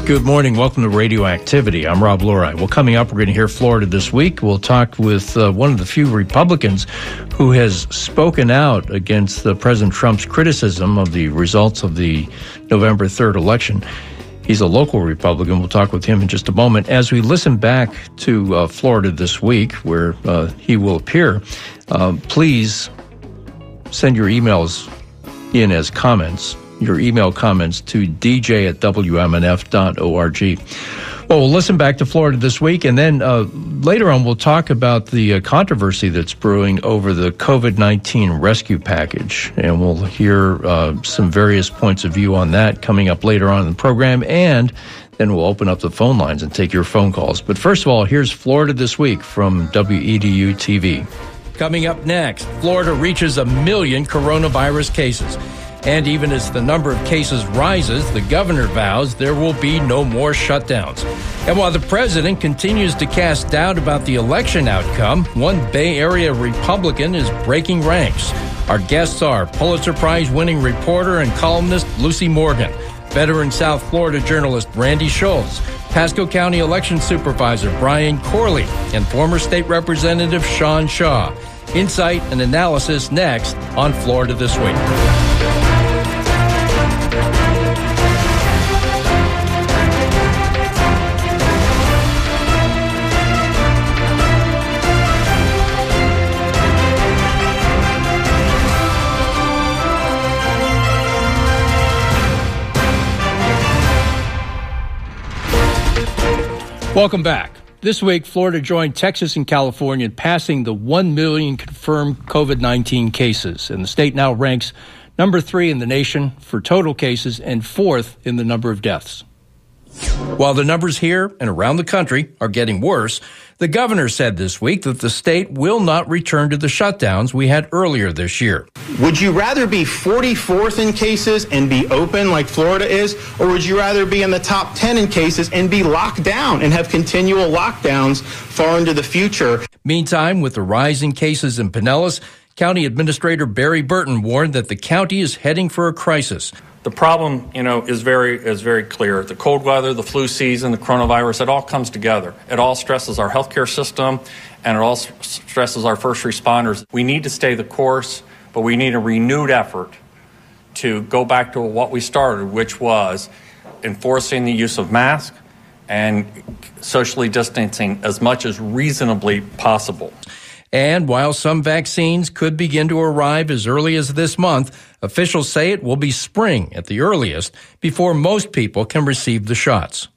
Good morning. Welcome to Radioactivity. I'm Rob Lurie. Well, coming up, we're going to hear Florida this week. We'll talk with one of the few Republicans who has spoken out against President Trump's criticism of the results of the November 3rd election. He's a local Republican. We'll talk with him in just a moment. As we listen back to Florida this week, where he will appear, please send your emails in as comments. Your email comments to dj@wmnf.org. Well, we'll listen back to Florida this week, and then later on we'll talk about the controversy that's brewing over the COVID-19 rescue package, and we'll hear some various points of view on that coming up later on in the program, and then we'll open up the phone lines and take your phone calls. But first of all, here's Florida This Week from WEDU TV. Coming up next, Florida reaches 1 million coronavirus cases. And even as the number of cases rises, the governor vows there will be no more shutdowns. And while the president continues to cast doubt about the election outcome, one Bay Area Republican is breaking ranks. Our guests are Pulitzer Prize-winning reporter and columnist Lucy Morgan, veteran South Florida journalist Randy Schultz, Pasco County election supervisor Brian Corley, and former state representative Sean Shaw. Insight and analysis next on Florida This Week. Welcome back. This week, Florida joined Texas and California in passing the 1 million confirmed COVID-19 cases, and the state now ranks number 3 in the nation for total cases and 4th in the number of deaths. While the numbers here and around the country are getting worse, the governor said this week that the state will not return to the shutdowns we had earlier this year. Would you rather be 44th in cases and be open like Florida is, or would you rather be in the top 10 in cases and be locked down and have continual lockdowns far into the future? Meantime, with the rise in cases in Pinellas, County Administrator Barry Burton warned that the county is heading for a crisis. The problem, is very clear. The cold weather, the flu season, the coronavirus, it all comes together. It all stresses our healthcare system, and it all stresses our first responders. We need to stay the course, but we need a renewed effort to go back to what we started, which was enforcing the use of masks and socially distancing as much as reasonably possible. And while some vaccines could begin to arrive as early as this month, officials say it will be spring at the earliest before most people can receive the shots.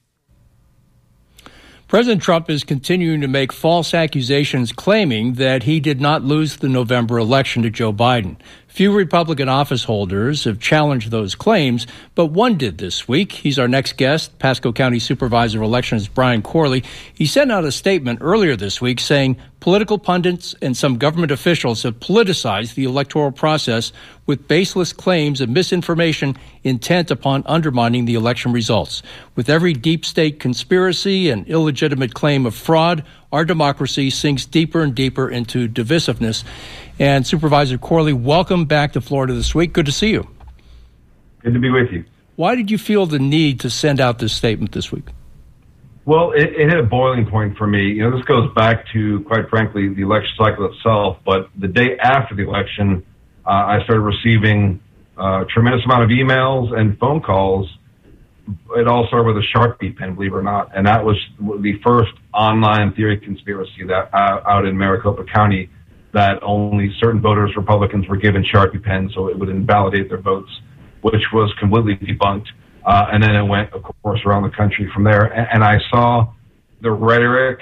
President Trump is continuing to make false accusations claiming that he did not lose the November election to Joe Biden. Few Republican office holders have challenged those claims, but one did this week. He's our next guest, Pasco County Supervisor of Elections Brian Corley. He sent out a statement earlier this week saying political pundits and some government officials have politicized the electoral process with baseless claims of misinformation intent upon undermining the election results. With every deep state conspiracy and illegitimate claim of fraud, our democracy sinks deeper and deeper into divisiveness. And Supervisor Corley, welcome back to Florida This Week. Good to see you. Good to be with you. Why did you feel the need to send out this statement this week? Well, it hit a boiling point for me. This goes back to, quite frankly, the election cycle itself. But the day after the election, I started receiving a tremendous amount of emails and phone calls. It all started with a Sharpie pen, believe it or not. And that was the first online theory conspiracy that out in Maricopa County, that only certain voters, Republicans, were given Sharpie pens so it would invalidate their votes, which was completely debunked. And then it went, of course, around the country from there. And I saw the rhetoric,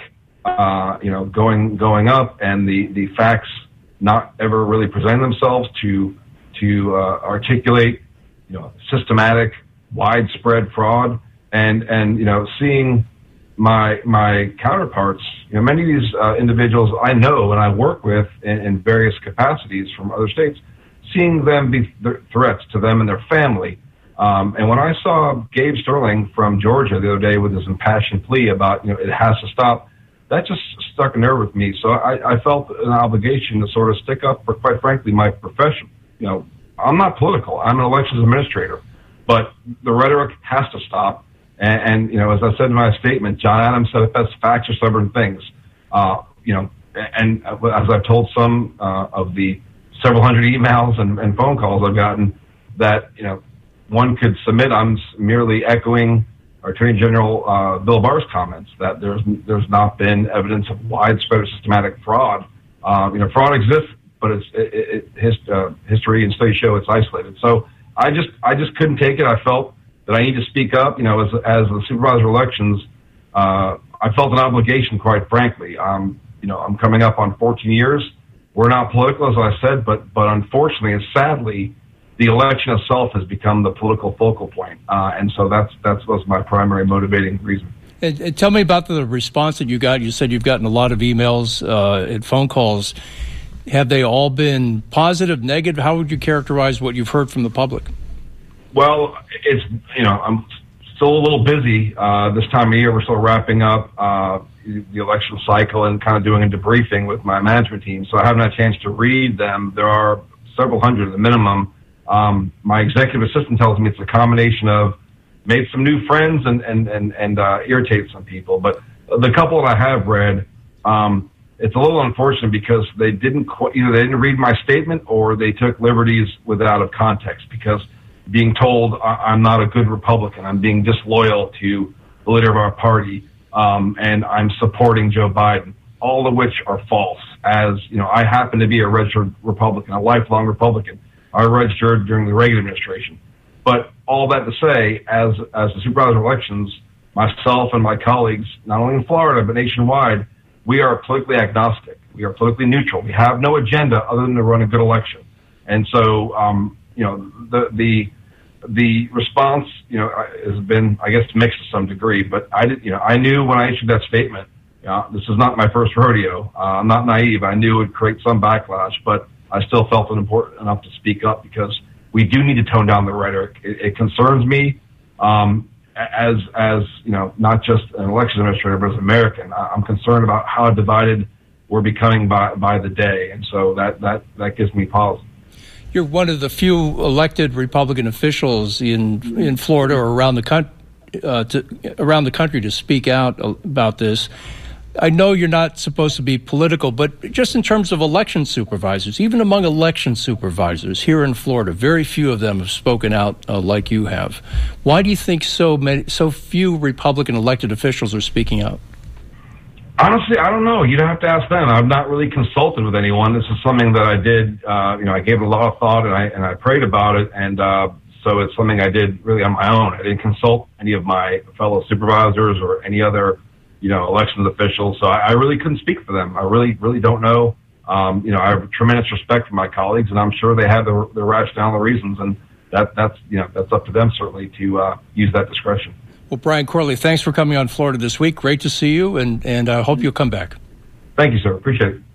going up, and the facts not ever really presenting themselves to articulate, systematic, widespread fraud, and seeing my counterparts, many of these individuals I know and I work with in various capacities from other states, seeing them be threats to them and their family. And when I saw Gabe Sterling from Georgia the other day with his impassioned plea about, it has to stop, that just stuck a nerve with me. So I felt an obligation to sort of stick up for, quite frankly, my profession. I'm not political. I'm an elections administrator. But the rhetoric has to stop. And as I said in my statement, John Adams said, if that's facts or stubborn things, and as I've told some of the several hundred emails and phone calls I've gotten, that, one could submit, I'm merely echoing our Attorney General Bill Barr's comments that there's not been evidence of widespread or systematic fraud. Fraud exists, but history and studies show it's isolated. So I just couldn't take it. I felt that I need to speak up. As the supervisor of elections, I felt an obligation, quite frankly. I'm coming up on 14 years. We're not political, as I said, but unfortunately and sadly, the election itself has become the political focal point, and so that was my primary motivating reason. And tell me about the response that you got. You said you've gotten a lot of emails and phone calls. Have they all been positive, negative? How would you characterize what you've heard from the public? Well, it's I'm still a little busy this time of year. We're still wrapping up the election cycle and kind of doing a debriefing with my management team, so I haven't had a chance to read them. There are several hundred at the minimum. My executive assistant tells me it's a combination of made some new friends and irritated some people. But the couple that I have read, it's a little unfortunate because they didn't either they didn't read my statement or they took liberties out of context, because being told I'm not a good Republican, I'm being disloyal to the leader of our party, and I'm supporting Joe Biden, all of which are false. As I happen to be a registered Republican, a lifelong Republican. I registered during the Reagan administration. But all that to say, as the supervisor of elections, myself and my colleagues, not only in Florida, but nationwide, we are politically agnostic. We are politically neutral. We have no agenda other than to run a good election. And so, the response, has been, I guess, mixed to some degree. But I knew when I issued that statement, this is not my first rodeo. I'm not naive. I knew it would create some backlash, but I still felt it important enough to speak up, because we do need to tone down the rhetoric. It concerns me, as not just an election administrator, but as an American. I'm concerned about how divided we're becoming by the day, and so that gives me pause. You're one of the few elected Republican officials in Florida or around the country to speak out about this. I know you're not supposed to be political, but just in terms of election supervisors, even among election supervisors here in Florida, very few of them have spoken out like you have. Why do you think so few Republican elected officials are speaking out? Honestly, I don't know. You'd have to ask them. I've not really consulted with anyone. This is something that I did. I gave it a lot of thought and I prayed about it, and so it's something I did really on my own. I didn't consult any of my fellow supervisors or any other elections officials. So I really couldn't speak for them. I really, really don't know. I have tremendous respect for my colleagues, and I'm sure they have the rationale, the reasons, and that's up to them certainly to use that discretion. Well, Brian Corley, thanks for coming on Florida This Week. Great to see you, and I hope you'll come back. Thank you, sir. Appreciate it.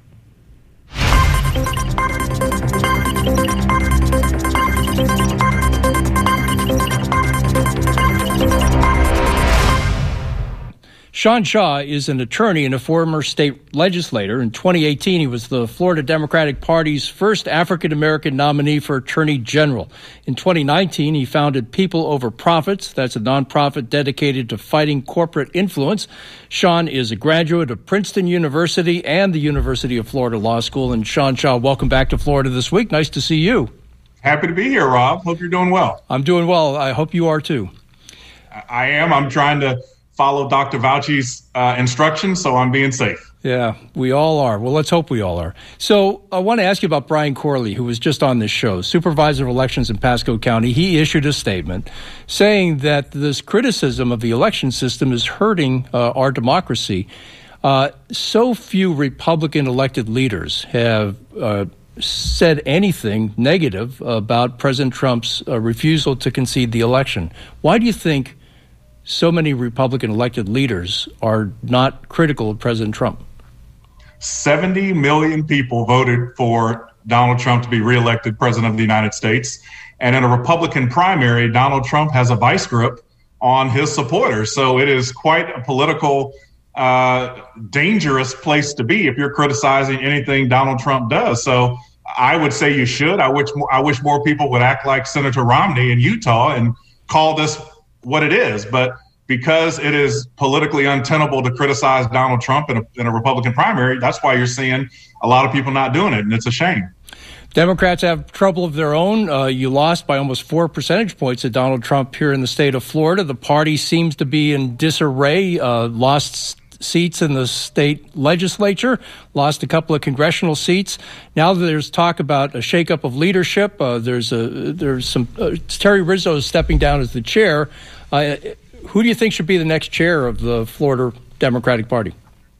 Sean Shaw is an attorney and a former state legislator. In 2018, he was the Florida Democratic Party's first African-American nominee for Attorney General. In 2019, he founded People Over Profits. That's a nonprofit dedicated to fighting corporate influence. Sean is a graduate of Princeton University and the University of Florida Law School. And Sean Shaw, welcome back to Florida This Week. Nice to see you. Happy to be here, Rob. Hope you're doing well. I'm doing well. I hope you are too. I am. I'm trying to follow Dr. Fauci's instructions, so I'm being safe. Yeah, we all are. Well, let's hope we all are. So I want to ask you about Brian Corley, who was just on this show, supervisor of elections in Pasco County. He issued a statement saying that this criticism of the election system is hurting our democracy. So few Republican elected leaders have said anything negative about President Trump's refusal to concede the election. Why do you think so many Republican elected leaders are not critical of President Trump? 70 million people voted for Donald Trump to be reelected president of the United States. And in a Republican primary, Donald Trump has a vice grip on his supporters. So it is quite a political, dangerous place to be if you're criticizing anything Donald Trump does. So I would say you should. I wish more people would act like Senator Romney in Utah and call this what it is. But because it is politically untenable to criticize Donald Trump in a Republican primary, that's why you're seeing a lot of people not doing it, and it's a shame. Democrats have trouble of their own. You lost by almost 4 percentage points to Donald Trump here in the state of Florida. The party seems to be in disarray, lost seats in the state legislature, lost a couple of congressional seats. Now there's talk about a shakeup of leadership. Terry Rizzo is stepping down as the chair. Who do you think should be the next chair of the Florida Democratic Party?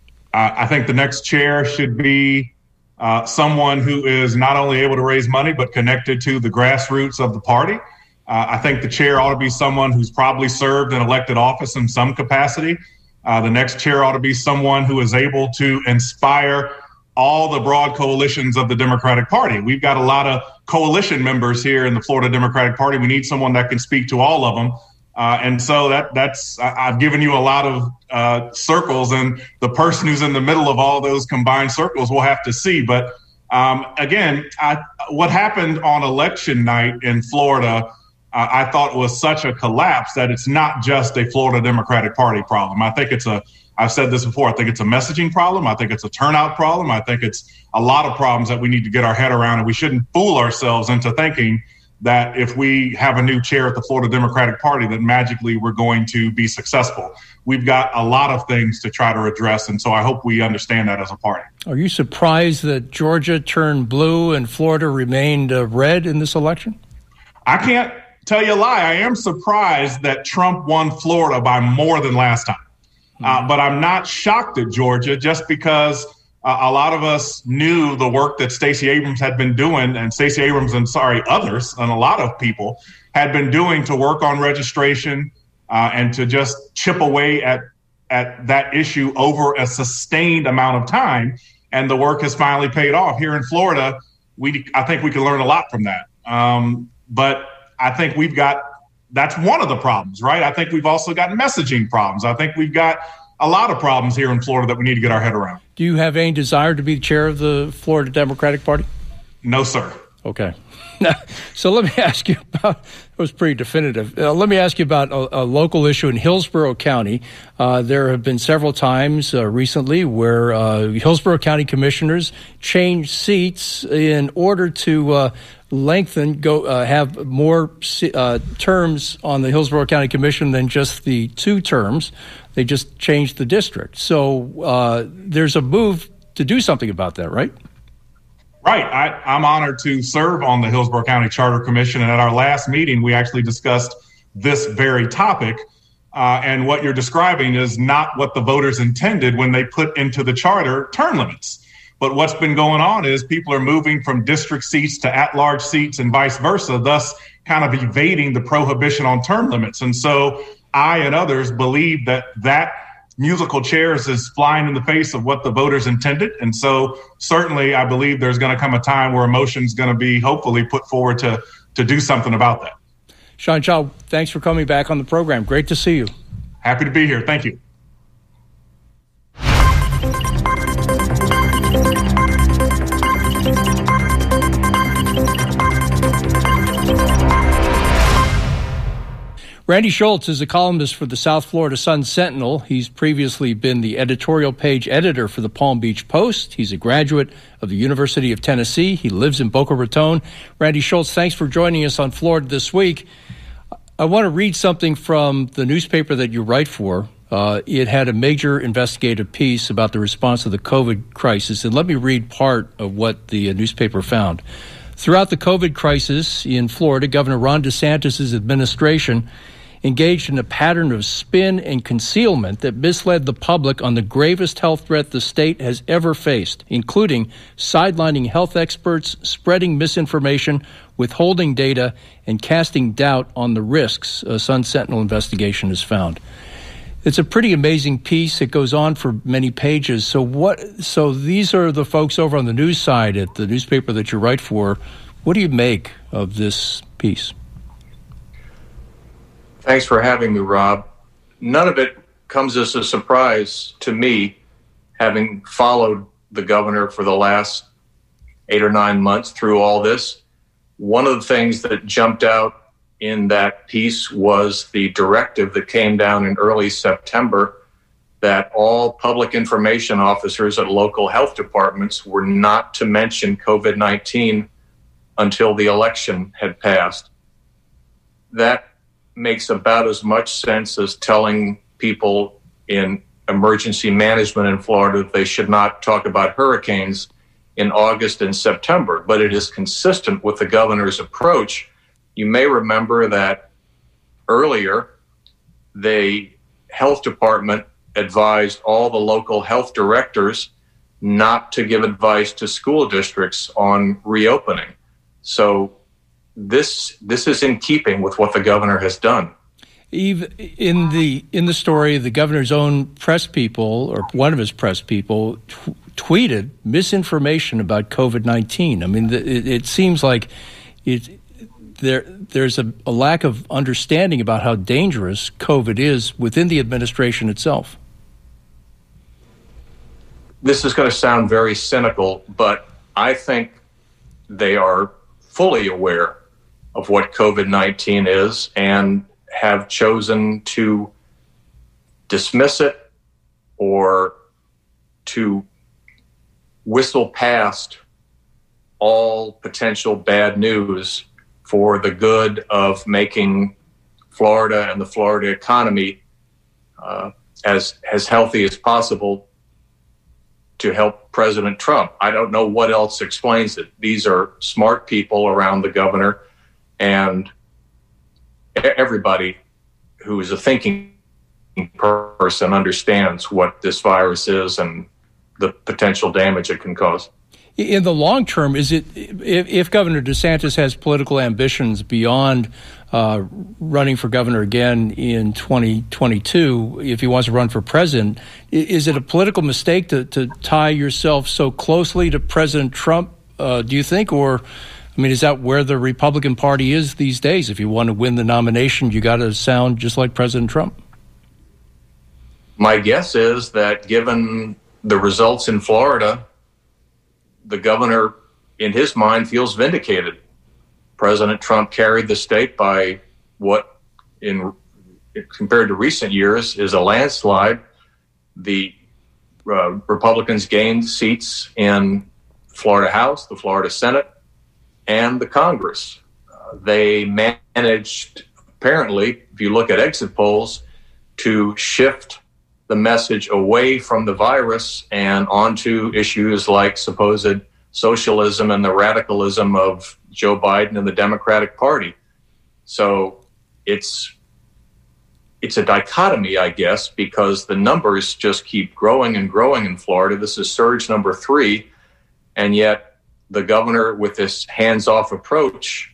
I think the next chair should be someone who is not only able to raise money, but connected to the grassroots of the party. I think the chair ought to be someone who's probably served in elected office in some capacity. The next chair ought to be someone who is able to inspire all the broad coalitions of the Democratic Party. We've got a lot of coalition members here in the Florida Democratic Party. We need someone that can speak to all of them. And so I've given you a lot of circles, and the person who's in the middle of all those combined circles we'll have to see. But again, what happened on election night in Florida, I thought was such a collapse that it's not just a Florida Democratic Party problem. I think I've said this before, I think it's a messaging problem. I think it's a turnout problem. I think it's a lot of problems that we need to get our head around, and we shouldn't fool ourselves into thinking that if we have a new chair at the Florida Democratic Party, that magically we're going to be successful. We've got a lot of things to try to address, and so I hope we understand that as a party. Are you surprised that Georgia turned blue and Florida remained red in this election? I can't tell you a lie. I am surprised that Trump won Florida by more than last time. But I'm not shocked at Georgia, just because a lot of us knew the work that Stacey Abrams had been doing, and Stacey Abrams and others, and a lot of people had been doing to work on registration and to just chip away at that issue over a sustained amount of time. And the work has finally paid off. Here in Florida, I think we can learn a lot from that. But I think that's one of the problems, right? I think we've also got messaging problems. I think we've got a lot of problems here in Florida that we need to get our head around. Do you have any desire to be the chair of the Florida Democratic Party? No, sir. Okay. So let me ask you about, it was pretty definitive. Let me ask you about a local issue in Hillsborough County. There have been several times recently where Hillsborough County commissioners changed seats in order to have more terms on the Hillsborough County Commission than just the 2 terms. They just changed the district. So there's a move to do something about that, right? Right. I'm honored to serve on the Hillsborough County Charter Commission. And at our last meeting, we actually discussed this very topic. And what you're describing is not what the voters intended when they put into the charter term limits. But what's been going on is people are moving from district seats to at-large seats and vice versa, thus kind of evading the prohibition on term limits. And so I and others believe that musical chairs is flying in the face of what the voters intended. And so certainly I believe there's going to come a time where a motion is going to be hopefully put forward to do something about that. Sean Shaw, thanks for coming back on the program. Great to see you. Happy to be here. Thank you. Randy Schultz is a columnist for the South Florida Sun-Sentinel. He's previously been the editorial page editor for the Palm Beach Post. He's a graduate of the University of Tennessee. He lives in Boca Raton. Randy Schultz, thanks for joining us on Florida This Week. I want to read something from the newspaper that you write for. It had a major investigative piece about the response to the COVID crisis, and let me read part of what the newspaper found. Throughout the COVID crisis in Florida, Governor Ron DeSantis' administration engaged in a pattern of spin and concealment that misled the public on the gravest health threat the state has ever faced, including sidelining health experts, spreading misinformation, withholding data, and casting doubt on the risks a Sun-Sentinel investigation has found. It's a pretty amazing piece. It goes on for many pages. So these are the folks over on the news side at the newspaper that you write for. What do you make of this piece? Thanks for having me, Rob. None of it comes as a surprise to me, having followed the governor for the last 8 or 9 months through all this. One of the things that jumped out in that piece was the directive that came down in early September that all public information officers at local health departments were not to mention COVID-19 until the election had passed. That makes about as much sense as telling people in emergency management in Florida that they should not talk about hurricanes in August and September, but it is consistent with the governor's approach. You may remember that earlier, the health department advised all the local health directors not to give advice to school districts on reopening. So this is in keeping with what the governor has done. Eve, in the story, the governor's own press people, or one of his press people, tweeted misinformation about COVID-19. I mean, it seems like there's a lack of understanding about how dangerous COVID is within the administration itself. This is going to sound very cynical, but I think they are fully aware of what COVID-19 is and have chosen to dismiss it or to whistle past all potential bad news for the good of making Florida and the Florida economy as healthy as possible to help President Trump. I don't know what else explains it. These are smart people around the governor, and everybody who is a thinking person understands what this virus is and the potential damage it can cause. In the long term, is it if Governor DeSantis has political ambitions beyond running for governor again in 2022, if he wants to run for president, is it a political mistake to tie yourself so closely to President Trump, do you think? Or, I mean, is that where the Republican Party is these days? If you want to win the nomination, you got to sound just like President Trump. My guess is that given the results in Florida, the governor, in his mind, feels vindicated. President Trump carried the state by what, compared to recent years, is a landslide. The Republicans gained seats in Florida House, the Florida Senate, and the Congress. They managed, apparently, if you look at exit polls, to shift the message away from the virus and onto issues like supposed socialism and the radicalism of Joe Biden and the Democratic Party. So it's a dichotomy, I guess, because the numbers just keep growing and growing in Florida. This is surge number 3, and yet the governor, with this hands-off approach,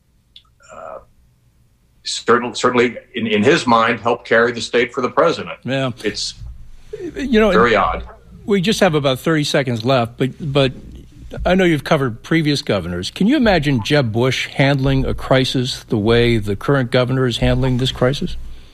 certainly in his mind, helped carry the state for the president. Yeah, it's very odd. We just have about 30 seconds left, but I know you've covered previous governors. Can you imagine Jeb Bush handling a crisis the way the current governor is handling this crisis?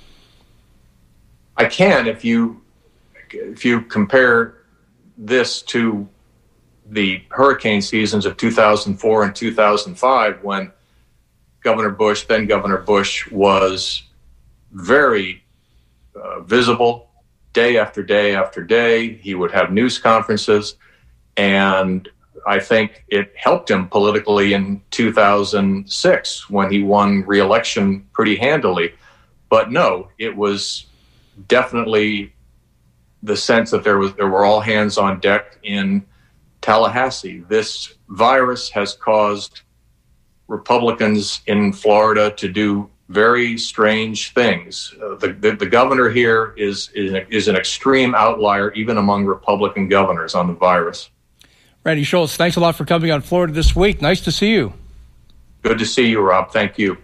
I can, if you compare this to the hurricane seasons of 2004 and 2005, when then Governor Bush, was very visible day after day after day. He would have news conferences, and I think it helped him politically in 2006 when he won re-election pretty handily. But no, it was definitely the sense that there were all hands on deck in Tallahassee. This virus has caused Republicans in Florida to do very strange things. The governor here is an extreme outlier, even among Republican governors, on the virus. Randy Schultz, thanks a lot for coming on Florida This Week. Nice to see you. Good to see you, Rob. Thank you.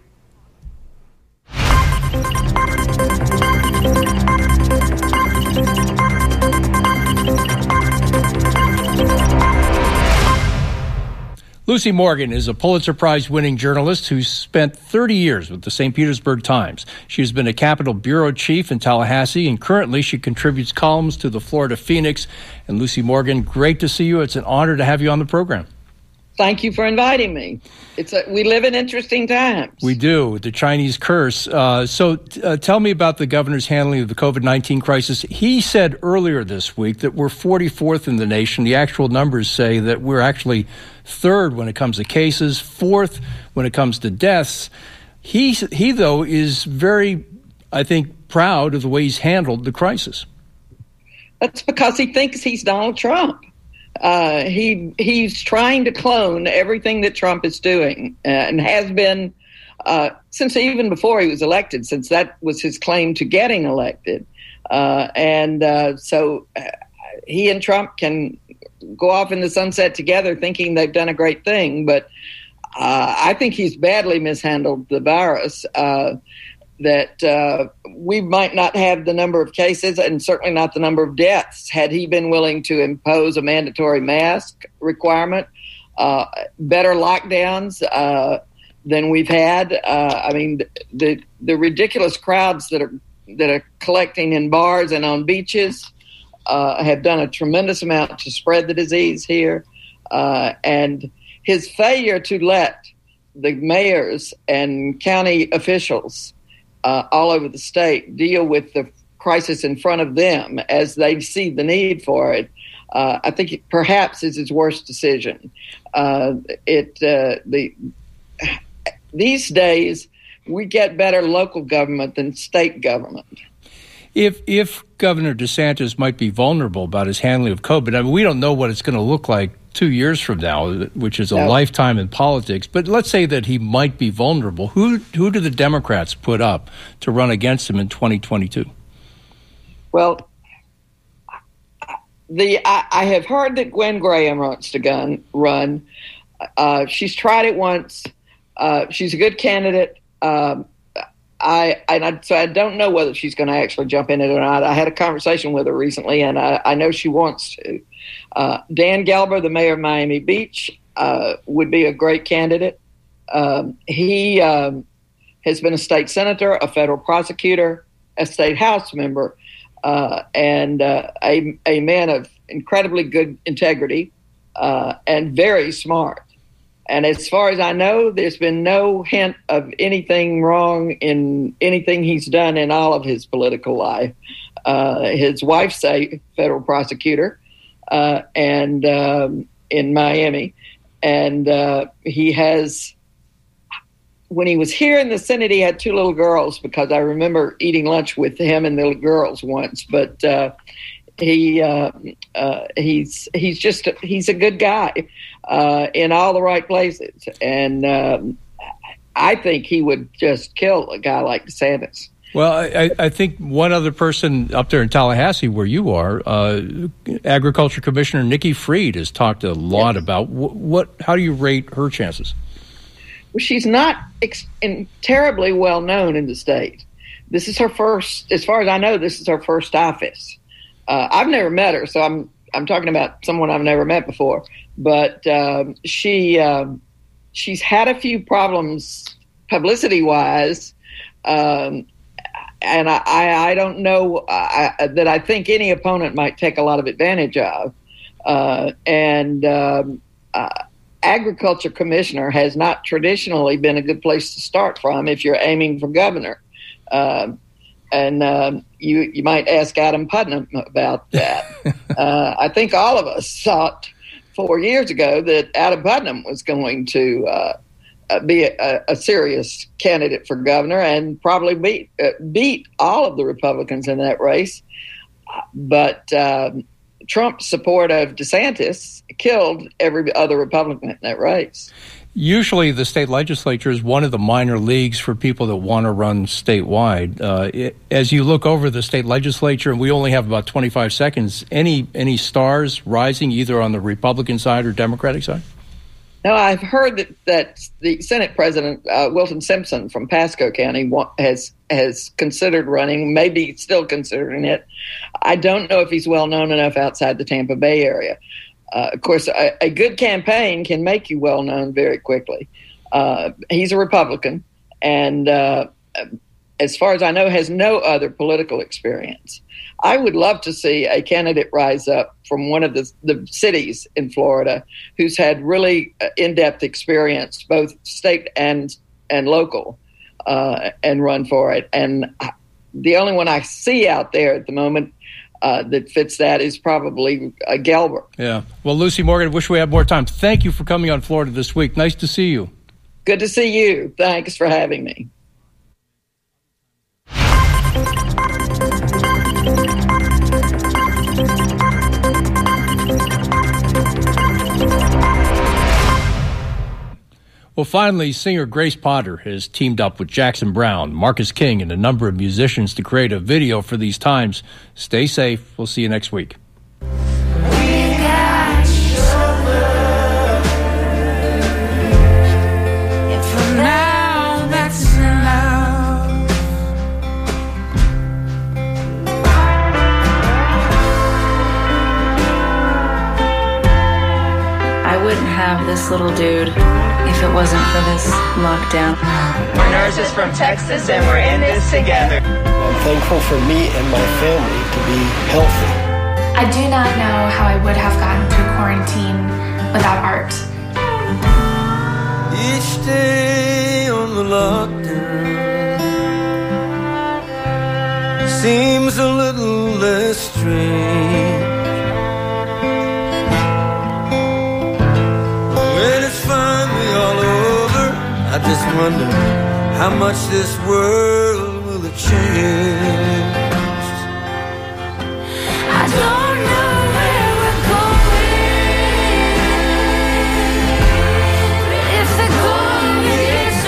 Lucy Morgan is a Pulitzer Prize-winning journalist who's spent 30 years with the St. Petersburg Times. She has been a Capitol bureau chief in Tallahassee, and currently she contributes columns to the Florida Phoenix. And Lucy Morgan, great to see you. It's an honor to have you on the program. Thank you for inviting me. We live in interesting times. We do. The Chinese curse. So tell me about the governor's handling of the COVID-19 crisis. He said earlier this week that we're 44th in the nation. The actual numbers say that we're actually third when it comes to cases, fourth when it comes to deaths. He though, is very, I think, proud of the way he's handled the crisis. That's because he thinks he's Donald Trump. He's trying to clone everything that Trump is doing and has been since even before he was elected, since that was his claim to getting elected. So he and Trump can go off in the sunset together thinking they've done a great thing. But I think he's badly mishandled the virus. That we might not have the number of cases and certainly not the number of deaths had he been willing to impose a mandatory mask requirement, better lockdowns than we've had. I mean, the ridiculous crowds that are collecting in bars and on beaches have done a tremendous amount to spread the disease here. And his failure to let the mayors and county officials all over the state deal with the crisis in front of them as they see the need for it, I think it perhaps is his worst decision. These days, we get better local government than state government. If Governor DeSantis might be vulnerable about his handling of COVID, I mean, we don't know what it's going to look like 2 years from now, which is a lifetime in politics. But let's say that he might be vulnerable. Who do the Democrats put up to run against him in 2022? Well, I have heard that Gwen Graham wants to run. She's tried it once. She's a good candidate. So I don't know whether she's going to actually jump in it or not. I had a conversation with her recently, and I know she wants to. Dan Gelber, the mayor of Miami Beach, would be a great candidate. He has been a state senator, a federal prosecutor, a state House member, and a man of incredibly good integrity and very smart. And as far as I know, there's been no hint of anything wrong in anything he's done in all of his political life. His wife's a federal prosecutor and in Miami. And he has, when he was here in the Senate, he had two little girls, because I remember eating lunch with him and the little girls once. But he's a good guy in all the right places, and I think he would just kill a guy like DeSantis. Well, I think one other person up there in Tallahassee, where you are, Agriculture Commissioner Nikki Fried, has talked a lot about how do you rate her chances? Well, she's not terribly well known in the state. This is her first, as far as I know, this is her first office. I've never met her, so I'm talking about someone I've never met before. But she's had a few problems publicity-wise, and I don't know that I think any opponent might take a lot of advantage of. Agriculture commissioner has not traditionally been a good place to start from if you're aiming for governor. You might ask Adam Putnam about that. I think all of us thought 4 years ago that Adam Putnam was going to be a serious candidate for governor and probably beat all of the Republicans in that race. But Trump's support of DeSantis killed every other Republican in that race. Usually the state legislature is one of the minor leagues for people that want to run statewide. As you look over the state legislature, and we only have about 25 seconds, any stars rising either on the Republican side or Democratic side? No, I've heard that the Senate President, Wilton Simpson from Pasco County, has considered running, maybe still considering it. I don't know if he's well known enough outside the Tampa Bay area. Of course, a good campaign can make you well known very quickly. He's a Republican, and as far as I know, has no other political experience. I would love to see a candidate rise up from one of the cities in Florida who's had really in-depth experience, both state and local, and run for it. And the only one I see out there at the moment that fits that is probably Gelber. Yeah. Well, Lucy Morgan, I wish we had more time. Thank you for coming on Florida This Week. Nice to see you. Good to see you. Thanks for having me. Well, finally, singer Grace Potter has teamed up with Jackson Browne, Marcus King, and a number of musicians to create a video for these times. Stay safe. We'll see you next week. I wouldn't have this little dude if it wasn't for this lockdown. We're nurses from Texas and we're in this together. I'm thankful for me and my family to be healthy. I do not know how I would have gotten through quarantine without art. Each day on the lockdown seems a little less strange. When it's finally all over, I just wonder how much this world will have changed. I don't know where we're going, but if the going gets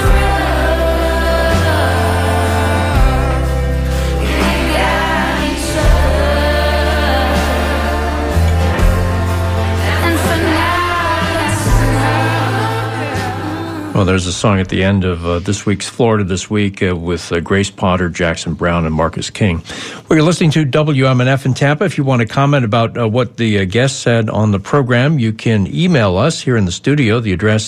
rough, we got each other, and for now that's enough. Well, there's a song at the end of this week's Florida This Week with Grace Potter, Jackson Browne, and Marcus King. Well, you're listening to WMNF in Tampa. If you want to comment about what the guest said on the program, you can email us here in the studio. The address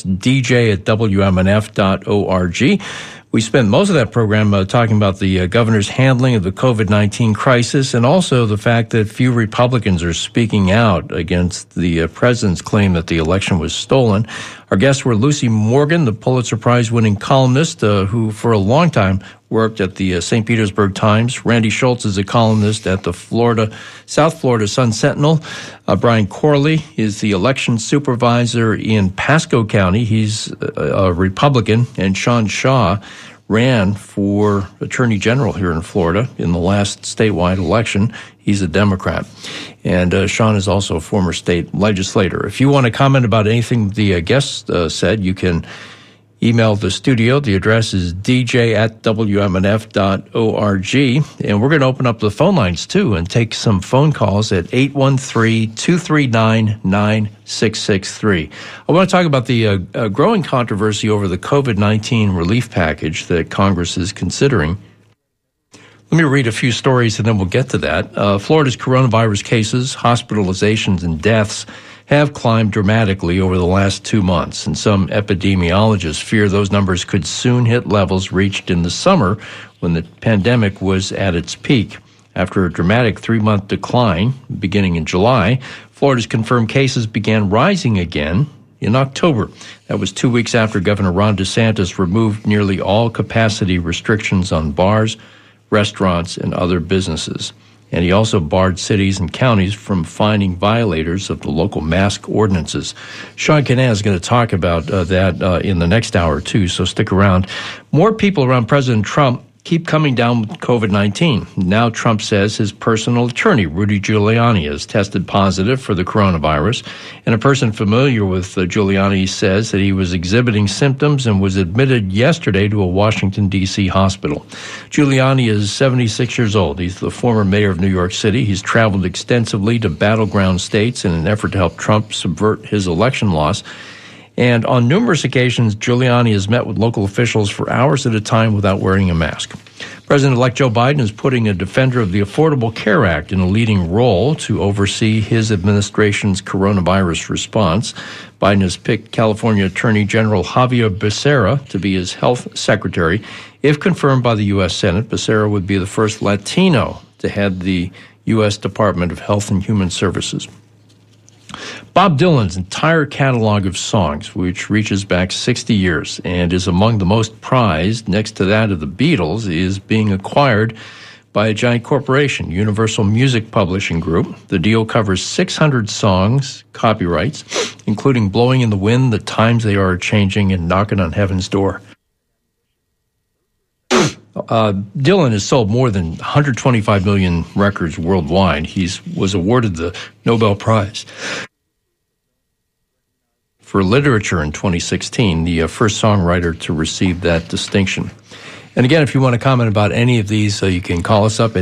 dj@wmnf.org. We spent most of that program talking about the governor's handling of the COVID-19 crisis and also the fact that few Republicans are speaking out against the president's claim that the election was stolen. Our guests were Lucy Morgan, the Pulitzer Prize-winning columnist who for a long time worked at the St. Petersburg Times. Randy Schultz is a columnist at the South Florida Sun-Sentinel. Brian Corley is the election supervisor in Pasco County. He's a Republican. And Sean Shaw ran for Attorney General here in Florida in the last statewide election. He's a Democrat. And Sean is also a former state legislator. If you want to comment about anything the guest said, you can email the studio. The address is dj@wmnf.org. And we're going to open up the phone lines, too, and take some phone calls at 813-239-9663. I want to talk about the growing controversy over the COVID-19 relief package that Congress is considering. Let me read a few stories, and then we'll get to that. Florida's coronavirus cases, hospitalizations, and deaths have climbed dramatically over the last 2 months, and some epidemiologists fear those numbers could soon hit levels reached in the summer when the pandemic was at its peak. After a dramatic 3-month decline beginning in July, Florida's confirmed cases began rising again in October. That was 2 weeks after Governor Ron DeSantis removed nearly all capacity restrictions on bars, restaurants, and other businesses. And he also barred cities and counties from fining violators of the local mask ordinances. Sean Kinane is going to talk about that in the next hour, too, so stick around. More people around President Trump keep coming down with COVID-19. Now Trump says his personal attorney, Rudy Giuliani, has tested positive for the coronavirus. And a person familiar with Giuliani says that he was exhibiting symptoms and was admitted yesterday to a Washington, D.C. hospital. Giuliani is 76 years old. He's the former mayor of New York City. He's traveled extensively to battleground states in an effort to help Trump subvert his election loss. And on numerous occasions, Giuliani has met with local officials for hours at a time without wearing a mask. President-elect Joe Biden is putting a defender of the Affordable Care Act in a leading role to oversee his administration's coronavirus response. Biden has picked California Attorney General Xavier Becerra to be his health secretary. If confirmed by the U.S. Senate, Becerra would be the first Latino to head the U.S. Department of Health and Human Services. Bob Dylan's entire catalog of songs, which reaches back 60 years and is among the most prized, next to that of the Beatles, is being acquired by a giant corporation, Universal Music Publishing Group. The deal covers 600 songs, copyrights, including Blowing in the Wind, The Times They Are Changing, and Knocking on Heaven's Door. Dylan has sold more than 125 million records worldwide. He was awarded the Nobel Prize for Literature in 2016, the first songwriter to receive that distinction. And again, if you want to comment about any of these, you can call us up at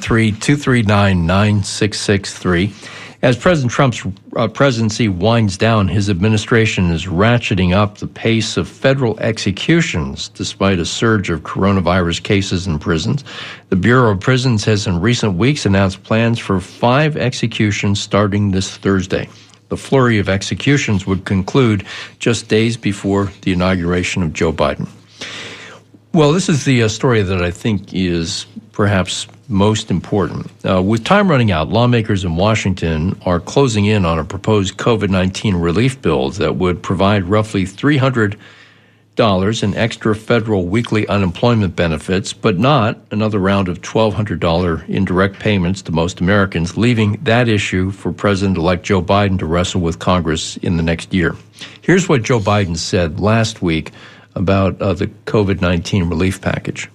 813-239-9663. As President Trump's presidency winds down, his administration is ratcheting up the pace of federal executions despite a surge of coronavirus cases in prisons. The Bureau of Prisons has in recent weeks announced plans for 5 executions starting this Thursday. The flurry of executions would conclude just days before the inauguration of Joe Biden. Well, this is the story that I think is perhaps most important. With time running out, lawmakers in Washington are closing in on a proposed COVID-19 relief bill that would provide roughly $300 in extra federal weekly unemployment benefits, but not another round of $1,200 indirect payments to most Americans, leaving that issue for President-elect Joe Biden to wrestle with Congress in the next year. Here's what Joe Biden said last week about the COVID-19 relief package.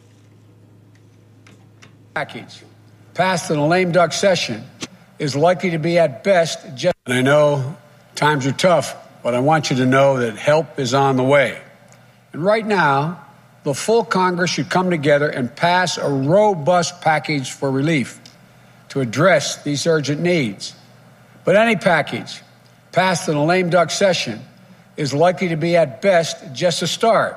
Package passed in a lame duck session is likely to be at best just. And I know times are tough, but I want you to know that help is on the way. And right now, the full Congress should come together and pass a robust package for relief to address these urgent needs. But any package passed in a lame duck session is likely to be at best just a start.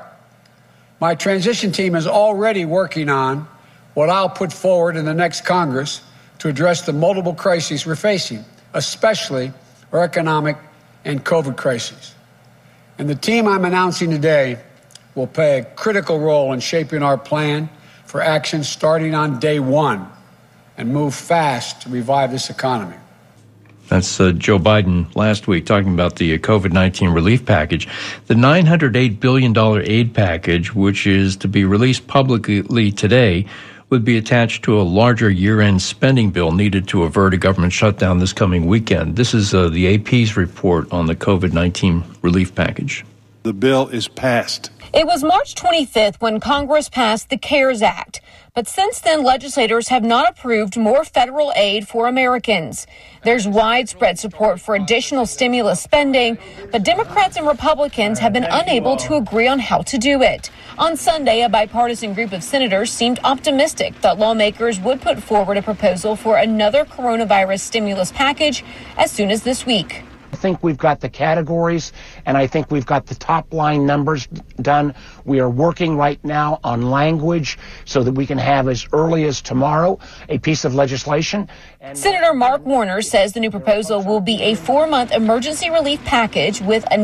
My transition team is already working on what I'll put forward in the next Congress to address the multiple crises we're facing, especially our economic and COVID crises. And the team I'm announcing today will play a critical role in shaping our plan for action starting on day one and move fast to revive this economy. That's Joe Biden last week talking about the COVID-19 relief package. The $908 billion aid package, which is to be released publicly today, would be attached to a larger year-end spending bill needed to avert a government shutdown this coming weekend. This is the AP's report on the COVID-19 relief package. The bill is passed. It was March 25th when Congress passed the CARES Act. But since then, legislators have not approved more federal aid for Americans. There's widespread support for additional stimulus spending, but Democrats and Republicans have been unable to agree on how to do it. On Sunday, a bipartisan group of senators seemed optimistic that lawmakers would put forward a proposal for another coronavirus stimulus package as soon as this week. I think we've got the categories, and I think we've got the top line numbers done. We are working right now on language so that we can have as early as tomorrow a piece of legislation. Senator Mark Warner says the new proposal will be a 4-month emergency relief package with a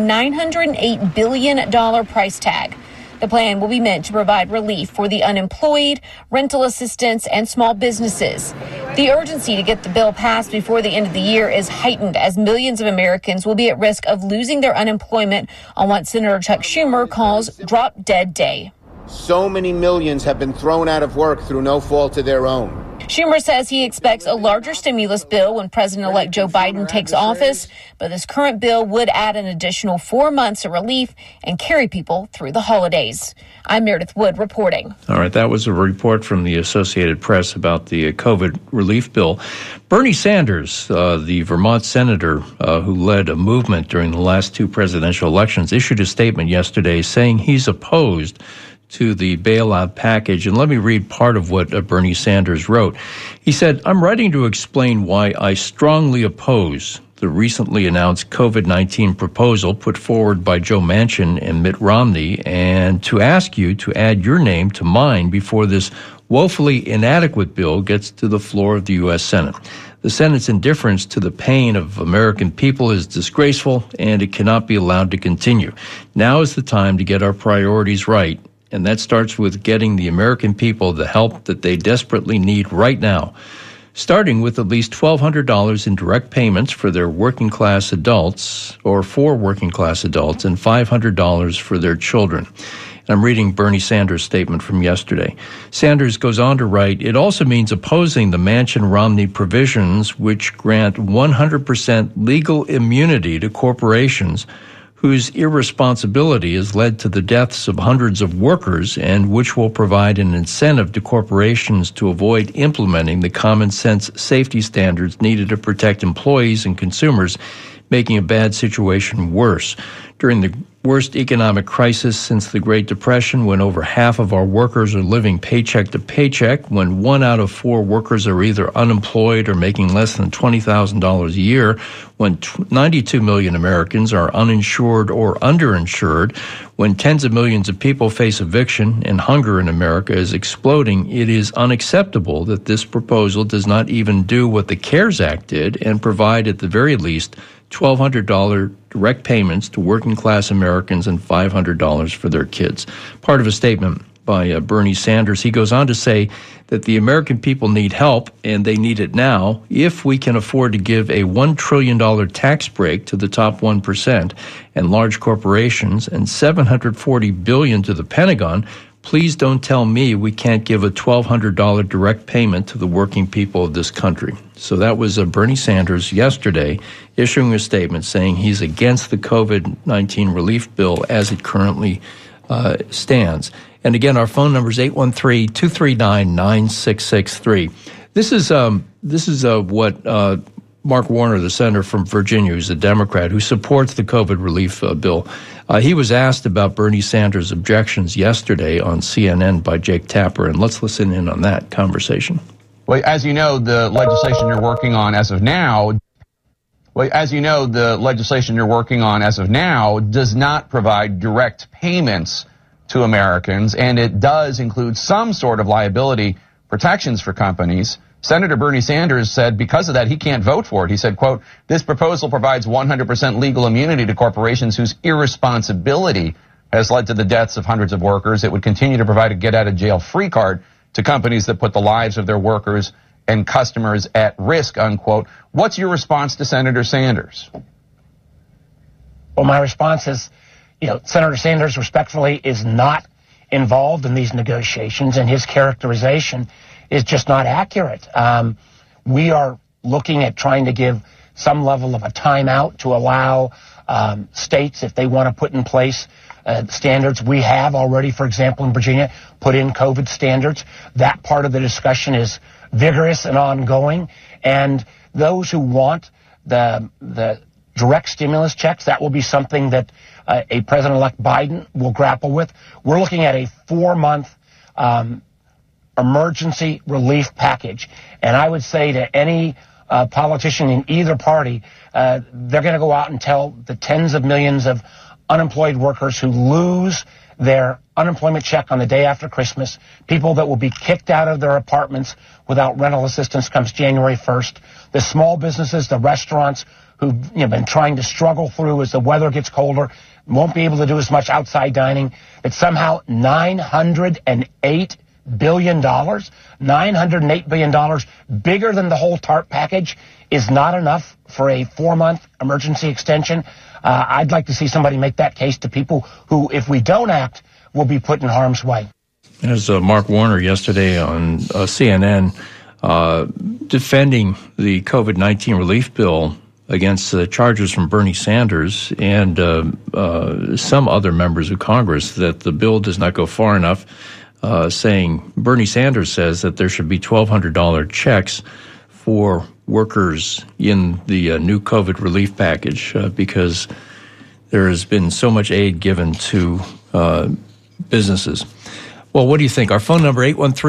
$908 billion price tag. The plan will be meant to provide relief for the unemployed, rental assistance, and small businesses. The urgency to get the bill passed before the end of the year is heightened as millions of Americans will be at risk of losing their unemployment on what Senator Chuck Schumer calls drop-dead day. So many millions have been thrown out of work through no fault of their own. Schumer says he expects a larger stimulus bill when President-elect Joe Biden takes office, but this current bill would add an additional 4 months of relief and carry people through the holidays. I'm Meredith Wood reporting. All right, that was a report from the Associated Press about the COVID relief bill. Bernie Sanders, the Vermont senator who led a movement during the last 2 presidential elections, issued a statement yesterday saying he's opposed to the bailout package. And let me read part of what Bernie Sanders wrote. He said, "I'm writing to explain why I strongly oppose the recently announced COVID-19 proposal put forward by Joe Manchin and Mitt Romney, and to ask you to add your name to mine before this woefully inadequate bill gets to the floor of the U.S. Senate. The Senate's indifference to the pain of American people is disgraceful, and it cannot be allowed to continue. Now is the time to get our priorities right And that starts with getting the American people the help that they desperately need right now, starting with at least $1,200 in direct payments for their working-class adults, or for working-class adults, and $500 for their children. I'm reading Bernie Sanders' statement from yesterday. Sanders goes on to write, it also means opposing the Manchin-Romney provisions which grant 100% legal immunity to corporations whose irresponsibility has led to the deaths of hundreds of workers and which will provide an incentive to corporations to avoid implementing the common sense safety standards needed to protect employees and consumers, making a bad situation worse. During the worst economic crisis since the Great Depression, when over half of our workers are living paycheck to paycheck, when 1 out of 4 workers are either unemployed or making less than $20,000 a year, when 92 million Americans are uninsured or underinsured, when tens of millions of people face eviction and hunger in America is exploding, it is unacceptable that this proposal does not even do what the CARES Act did and provide at the very least $1,200 direct payments to working-class Americans and $500 for their kids. Part of a statement by Bernie Sanders. He goes on to say that the American people need help, and they need it now, if we can afford to give a $1 trillion tax break to the top 1% and large corporations and $740 billion to the Pentagon. Please don't tell me we can't give a $1,200 direct payment to the working people of this country. So that was Bernie Sanders yesterday issuing a statement saying he's against the COVID-19 relief bill as it currently stands. And again, our phone number is 813-239-9663. This is what Mark Warner, the senator from Virginia, who's a Democrat, who supports the COVID relief bill. He was asked about Bernie Sanders' objections yesterday on CNN by Jake Tapper, and let's listen in on that conversation. Well, as you know, the legislation you're working on as of now does not provide direct payments to Americans, and it does include some sort of liability protections for companies. Senator Bernie Sanders said because of that, he can't vote for it. He said, quote, this proposal provides 100% legal immunity to corporations whose irresponsibility has led to the deaths of hundreds of workers. It would continue to provide a get-out-of-jail-free card to companies that put the lives of their workers and customers at risk, unquote. What's your response to Senator Sanders? Well, my response is, Senator Sanders respectfully is not involved in these negotiations, and his characterization is just not accurate. We are looking at trying to give some level of a timeout to allow states, if they want to put in place standards. We have already, for example, in Virginia, put in COVID standards. That part of the discussion is vigorous and ongoing. And those who want the direct stimulus checks, that will be something that a President-elect Biden will grapple with. We're looking at a 4-month emergency relief package. And I would say to any politician in either party, they're going to go out and tell the tens of millions of unemployed workers who lose their unemployment check on the day after Christmas, people that will be kicked out of their apartments without rental assistance comes January 1st, the small businesses, the restaurants who've been trying to struggle through as the weather gets colder, won't be able to do as much outside dining, that somehow $908 billion, $908 billion, bigger than the whole TARP package, is not enough for a 4-month emergency extension. I'd like to see somebody make that case to people who, if we don't act, will be put in harm's way. As Mark Warner yesterday on CNN defending the COVID-19 relief bill against charges from Bernie Sanders and some other members of Congress that the bill does not go far enough, saying Bernie Sanders says that there should be $1,200 checks for workers in the new COVID relief package because there has been so much aid given to businesses. Well, what do you think? Our phone number,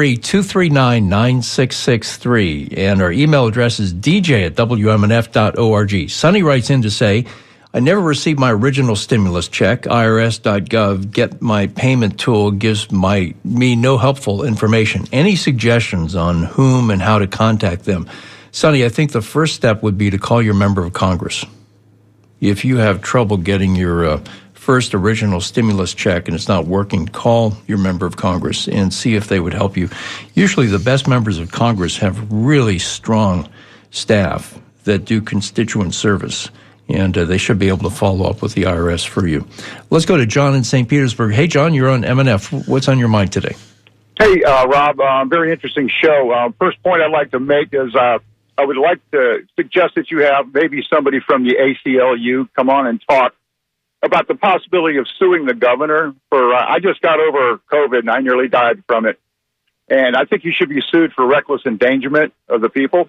813-239-9663, and our email address is dj@wmnf.org. Sonny writes in to say, I never received my original stimulus check. IRS.gov Get My Payment tool gives me no helpful information. Any suggestions on whom and how to contact them? Sonny, I think the first step would be to call your member of Congress. If you have trouble getting your first original stimulus check and it's not working, call your member of Congress and see if they would help you. Usually the best members of Congress have really strong staff that do constituent service, and they should be able to follow up with the IRS for you. Let's go to John in St. Petersburg. Hey, John, you're on MNF. What's on your mind today? Hey, Rob, very interesting show. First point I'd like to make is I would like to suggest that you have maybe somebody from the ACLU come on and talk about the possibility of suing the governor for, I just got over COVID and I nearly died from it. And I think you should be sued for reckless endangerment of the people.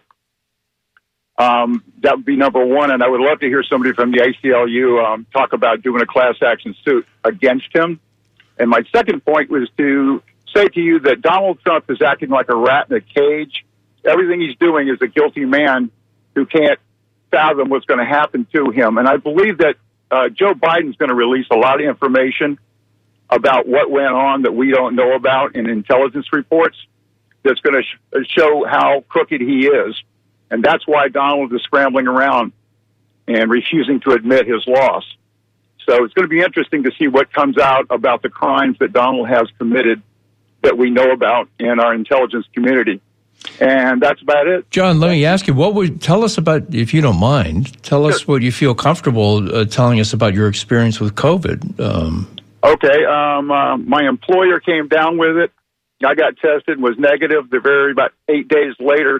That would be number one. And I would love to hear somebody from the ACLU talk about doing a class action suit against him. And my second point was to say to you that Donald Trump is acting like a rat in a cage. Everything he's doing is a guilty man who can't fathom what's going to happen to him. And I believe that Joe Biden's going to release a lot of information about what went on that we don't know about in intelligence reports that's going to show how crooked he is. And that's why Donald is scrambling around and refusing to admit his loss. So it's going to be interesting to see what comes out about the crimes that Donald has committed that we know about in our intelligence community. And that's about it. John, let me ask you, tell us about, if you don't mind, tell us what you feel comfortable telling us about your experience with COVID. Okay. My employer came down with it. I got tested and was negative. About 8 days later,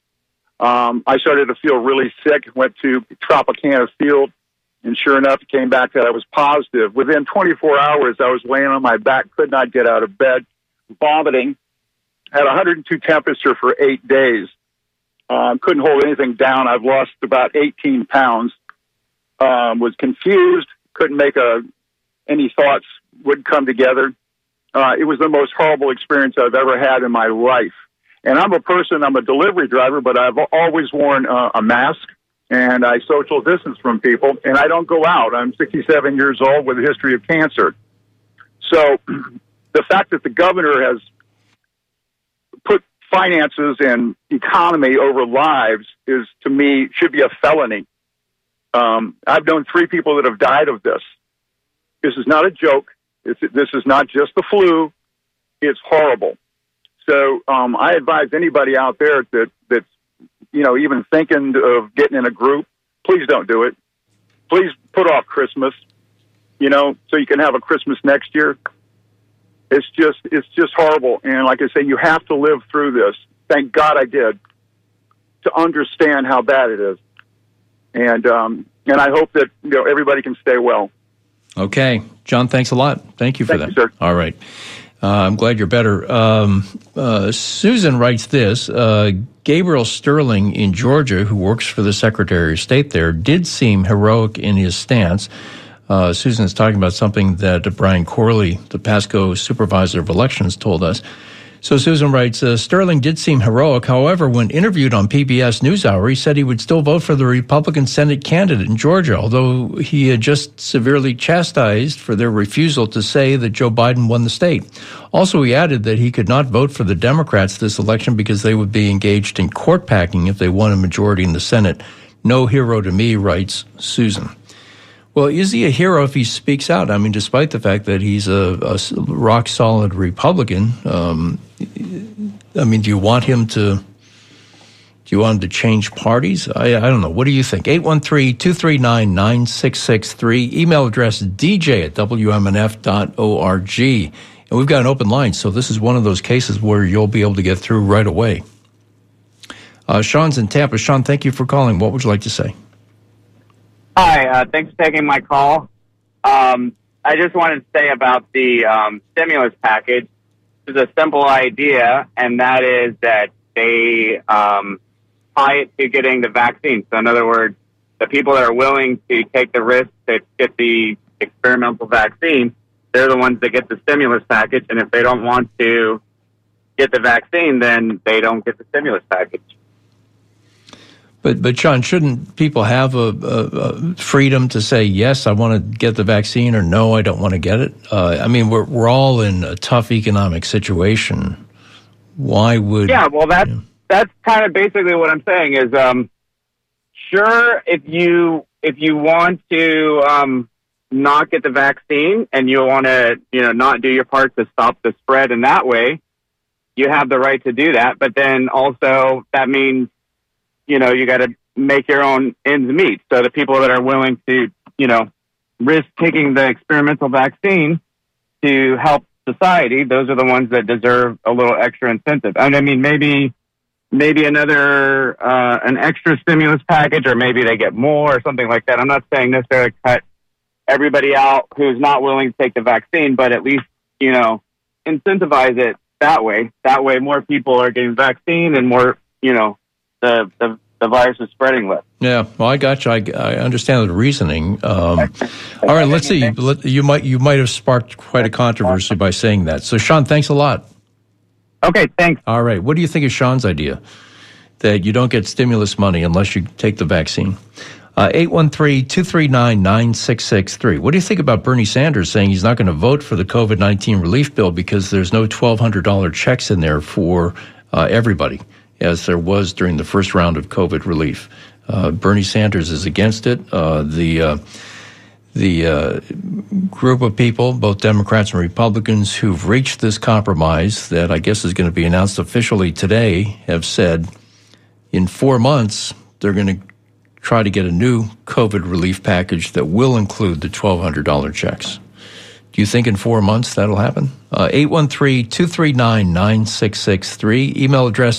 I started to feel really sick, went to Tropicana Field, and sure enough, it came back that I was positive. Within 24 hours, I was laying on my back, could not get out of bed, vomiting, had 102 temperature for 8 days, couldn't hold anything down. I've lost about 18 pounds, was confused, couldn't make any thoughts would come together. It was the most horrible experience I've ever had in my life. And I'm a delivery driver, but I've always worn a mask, and I social distance from people, and I don't go out. I'm 67 years old with a history of cancer. So the fact that the governor has put finances and economy over lives is, to me, should be a felony. I've known 3 people that have died of this. This is not a joke. This is not just the flu. It's horrible. So I advise anybody out there that's even thinking of getting in a group, please don't do it. Please put off Christmas, so you can have a Christmas next year. It's just horrible. And like I say, you have to live through this. Thank God I did, to understand how bad it is. And I hope that everybody can stay well. Okay. John, thanks a lot. Thank you for that. You, sir. All right. I'm glad you're better. Susan writes this. Gabriel Sterling in Georgia, who works for the Secretary of State there, did seem heroic in his stance. Susan is talking about something that Brian Corley, the Pasco Supervisor of Elections, told us. So Susan writes, Sterling did seem heroic. However, when interviewed on PBS NewsHour, he said he would still vote for the Republican Senate candidate in Georgia, although he had just severely chastised for their refusal to say that Joe Biden won the state. Also, he added that he could not vote for the Democrats this election because they would be engaged in court packing if they won a majority in the Senate. No hero to me, writes Susan. Well, is he a hero if he speaks out? I mean, despite the fact that he's a rock-solid Republican, do you want him to change parties? I don't know. What do you think? 813-239-9663. Email address dj@wmnf.org. And we've got an open line, so this is one of those cases where you'll be able to get through right away. Sean's in Tampa. Sean, thank you for calling. What would you like to say? Hi, thanks for taking my call. I just wanted to say about the stimulus package. There's a simple idea, and that is that they tie it to getting the vaccine. So in other words, the people that are willing to take the risk to get the experimental vaccine, they're the ones that get the stimulus package. And if they don't want to get the vaccine, then they don't get the stimulus package. But Sean, shouldn't people have a freedom to say, yes, I want to get the vaccine, or no, I don't want to get it? We're all in a tough economic situation. Why would... Yeah, well, that's kind of basically what I'm saying is, sure, if you want to not get the vaccine and you want to, not do your part to stop the spread in that way, you have the right to do that. But then also that means, you got to make your own ends meet. So the people that are willing to, risk taking the experimental vaccine to help society, those are the ones that deserve a little extra incentive. And I mean, maybe another, an extra stimulus package, or maybe they get more or something like that. I'm not saying necessarily cut everybody out who's not willing to take the vaccine, but at least, incentivize it that way. That way more people are getting vaccine and more, the virus is spreading less. Yeah, well, I got you. I understand the reasoning. All right, let's see. You might have sparked quite a controversy by saying that. So, Sean, thanks a lot. Okay, thanks. All right, what do you think of Sean's idea that you don't get stimulus money unless you take the vaccine? 813-239-9663. What do you think about Bernie Sanders saying he's not going to vote for the COVID-19 relief bill because there's no $1,200 checks in there for everybody, as there was during the first round of COVID relief? Bernie Sanders is against it. The group of people, both Democrats and Republicans, who've reached this compromise that I guess is going to be announced officially today, have said in 4 months they're going to try to get a new COVID relief package that will include the $1,200 checks. Do you think in 4 months that'll happen? 813-239-9663. Email address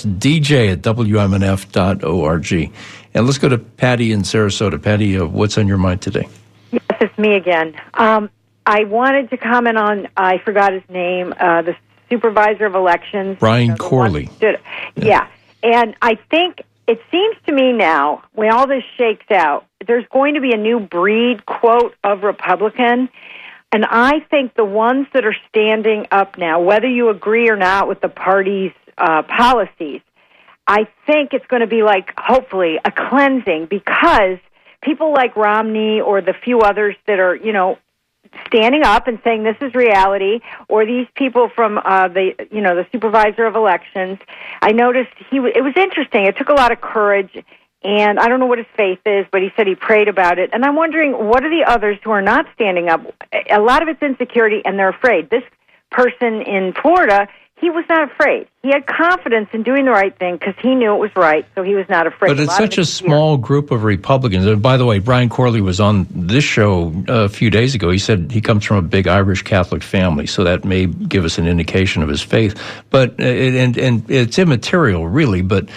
dj@wmnf.org. And let's go to Patty in Sarasota. Patty, what's on your mind today? Yes, it's me again. I wanted to comment on, I forgot his name, the supervisor of elections. Brian Corley. Yeah. And I think it seems to me now, when all this shakes out, there's going to be a new breed, quote, of Republican. And I think the ones that are standing up now, whether you agree or not with the party's policies, I think it's going to be like, hopefully, a cleansing, because people like Romney or the few others that are, standing up and saying this is reality, or these people from the supervisor of elections. I noticed it was interesting. It took a lot of courage, and I don't know what his faith is, but he said he prayed about it. And I'm wondering, what are the others who are not standing up? A lot of it's insecurity, and they're afraid. This person in Florida, he was not afraid. He had confidence in doing the right thing because he knew it was right, so he was not afraid. But it's such a small group of Republicans. And by the way, Brian Corley was on this show a few days ago. He said he comes from a big Irish Catholic family, so that may give us an indication of his faith. But and it's immaterial, really. But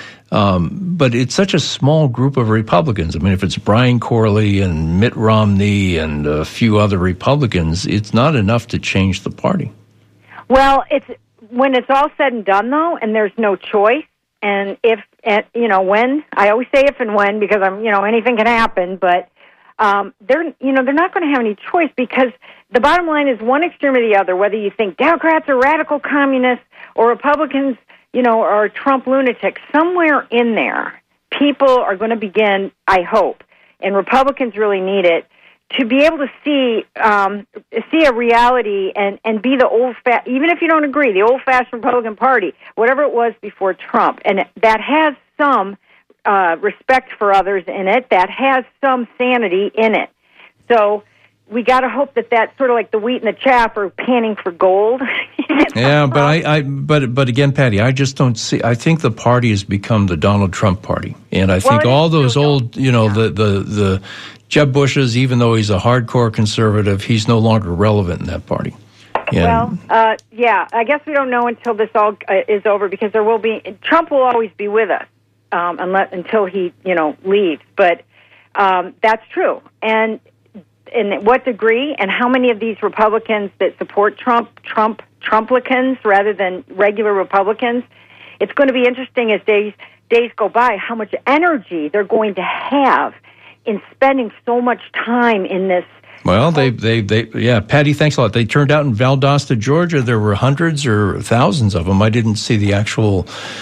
it's such a small group of Republicans. I mean, if it's Brian Corley and Mitt Romney and a few other Republicans, it's not enough to change the party. Well, when it's all said and done, though, and there's no choice, and when, I always say if and when, because anything can happen, but they're not going to have any choice, because the bottom line is one extreme or the other, whether you think Democrats are radical communists or Republicans, are Trump lunatics, somewhere in there, people are going to begin, I hope, and Republicans really need it, to be able to see a reality and be the even if you don't agree, the old-fashioned Republican Party, whatever it was before Trump, and that has some respect for others in it, that has some sanity in it. So we got to hope that that's sort of like the wheat and the chaff are panning for gold. Yeah, but again, Patty, I just don't see. I think the party has become the Donald Trump party, and I think all those old, the Jeb Bush's, even though he's a hardcore conservative, he's no longer relevant in that party. Yeah. Well, I guess we don't know until this all is over, because Trump will always be with us until he, leaves. But that's true. And in what degree, and how many of these Republicans that support Trumplicans rather than regular Republicans, it's going to be interesting as days go by how much energy they're going to have in spending so much time in this. Well, Patty, thanks a lot. They turned out in Valdosta, Georgia. There were hundreds or thousands of them. I didn't see the actual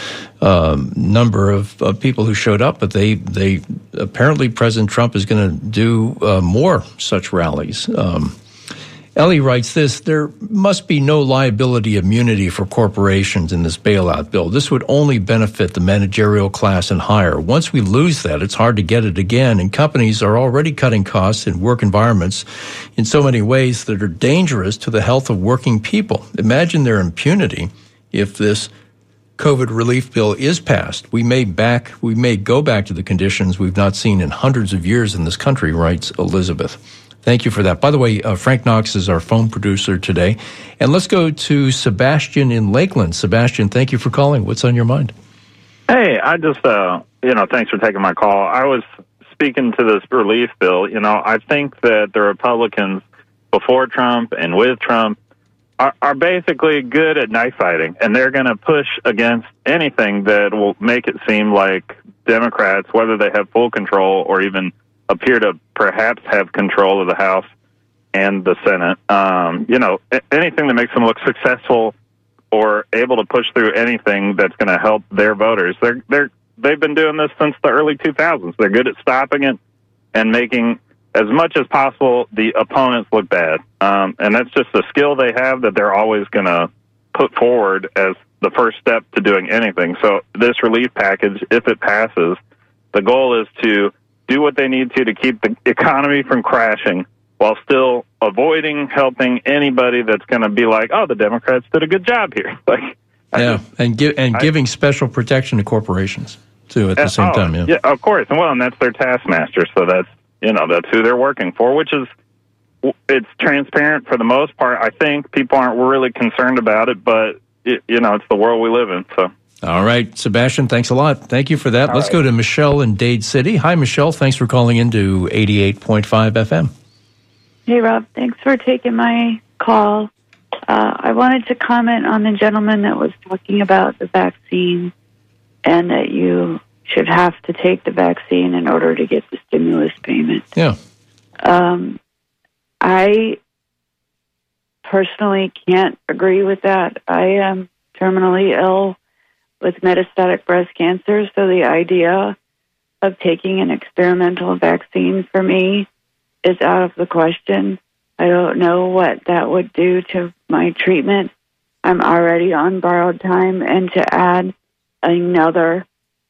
number of people who showed up, but they apparently President Trump is going to do more such rallies. Ellie writes this: there must be no liability immunity for corporations in this bailout bill. This would only benefit the managerial class and higher. Once we lose that, it's hard to get it again, and companies are already cutting costs in work environments in so many ways that are dangerous to the health of working people. Imagine their impunity if this COVID relief bill is passed. We may go back to the conditions we've not seen in hundreds of years in this country, writes Elizabeth. Thank you for that. By the way, Frank Knox is our phone producer today. And let's go to Sebastian in Lakeland. Sebastian, thank you for calling. What's on your mind? Hey, I just, thanks for taking my call. I was speaking to this relief bill. I think that the Republicans before Trump and with Trump are basically good at knife fighting, and they're going to push against anything that will make it seem like Democrats, whether they have full control or even appear to perhaps have control of the House and the Senate. Anything that makes them look successful or able to push through anything that's going to help their voters. They've been doing this since the early 2000s. They're good at stopping it and making as much as possible the opponents look bad. And that's just a skill they have that they're always going to put forward as the first step to doing anything. So this relief package, if it passes, the goal is to do what they need to keep the economy from crashing while still avoiding helping anybody that's going to be like, oh, the Democrats did a good job here. Giving special protection to corporations, too, at the same time. Yeah, of course. And that's their taskmaster. So that's who they're working for, which is, it's transparent for the most part. I think people aren't really concerned about it, but, it's the world we live in, so. All right, Sebastian, thanks a lot. Thank you for that. Let's go to Michelle in Dade City. Hi, Michelle. Thanks for calling into 88.5 FM. Hey, Rob. Thanks for taking my call. I wanted to comment on the gentleman that was talking about the vaccine and that you should have to take the vaccine in order to get the stimulus payment. Yeah. I personally can't agree with that. I am terminally ill with metastatic breast cancer, so the idea of taking an experimental vaccine for me is out of the question. I don't know what that would do to my treatment. I'm already on borrowed time, and to add another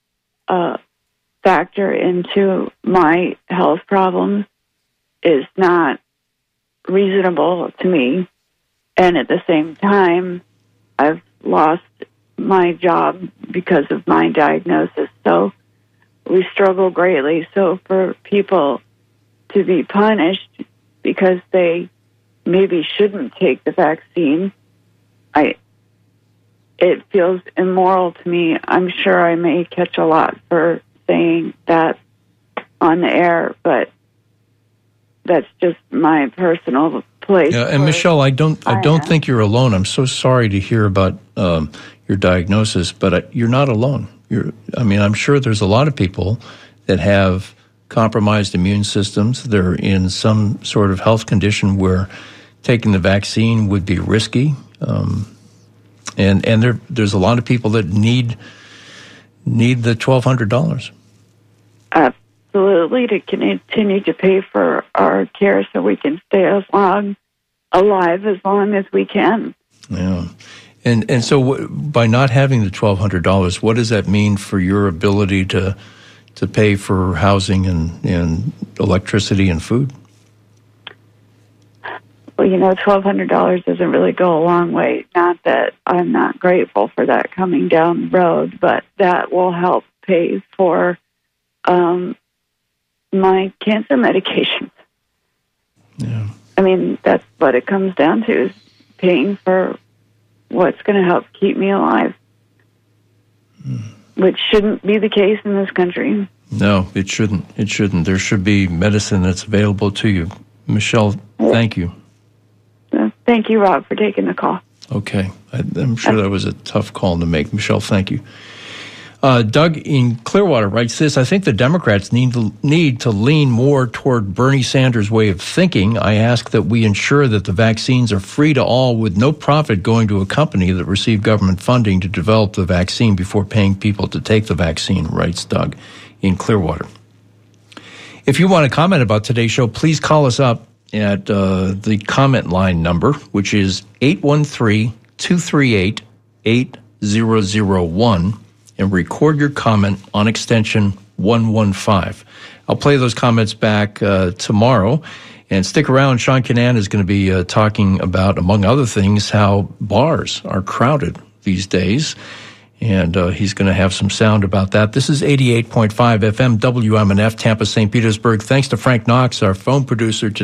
factor into my health problems is not reasonable to me. And at the same time, I've lost my job because of my diagnosis. So we struggle greatly. So for people to be punished because they maybe shouldn't take the vaccine, it feels immoral to me. I'm sure I may catch a lot for saying that on the air, but that's just my personal place. Yeah, and Michelle, I don't think you're alone. I'm so sorry to hear about your diagnosis, but you're not alone. I'm sure there's a lot of people that have compromised immune systems. They're in some sort of health condition where taking the vaccine would be risky. And there's a lot of people that need the $1,200. Absolutely, to continue to pay for our care so we can stay alive as long as we can. Yeah. And so by not having the $1,200, what does that mean for your ability to pay for housing and electricity and food? Well, $1,200 doesn't really go a long way. Not that I'm not grateful for that coming down the road, but that will help pay for my cancer medication. Yeah. That's what it comes down to, is paying for what's going to help keep me alive, which shouldn't be the case in this country. No, it shouldn't. It shouldn't. There should be medicine that's available to you. Michelle, thank you. Thank you, Rob, for taking the call. Okay. I'm sure that was a tough call to make. Michelle, thank you. Doug in Clearwater writes this: I think the Democrats need to lean more toward Bernie Sanders' way of thinking. I ask that we ensure that the vaccines are free to all with no profit going to a company that received government funding to develop the vaccine before paying people to take the vaccine, writes Doug in Clearwater. If you want to comment about today's show, please call us up at the comment line number, which is 813-238-8001, and record your comment on extension 115. I'll play those comments back tomorrow. And stick around. Sean Kinane is going to be talking about, among other things, how bars are crowded these days. And he's going to have some sound about that. This is 88.5 FM WMNF, Tampa, St. Petersburg. Thanks to Frank Knox, our phone producer today.